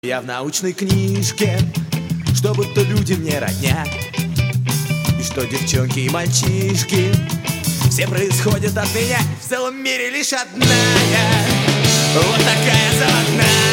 Я в научной книжке, что будто люди мне родня, и что девчонки и мальчишки все происходят от меня. В целом мире лишь одна я, вот такая заводная.